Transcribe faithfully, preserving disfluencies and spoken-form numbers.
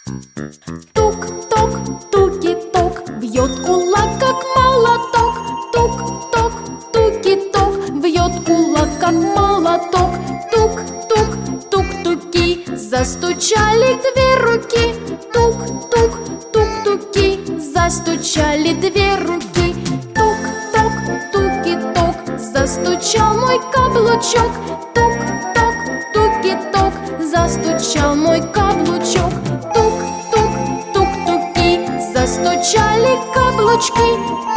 Тук-ток, туки-ток, бьет кулак, как молоток. Тук-ток, туки-ток, бьет кулак, как молоток. Тук-тук, тук-туки, застучали две руки. Тук-тук, тук-туки, застучали две руки. Тук-ток, туки-ток, застучал мой каблучок. Тук-ток, туки-ток, застучал мой каблучок. Тук-тук, тук-туки, застучали каблучки.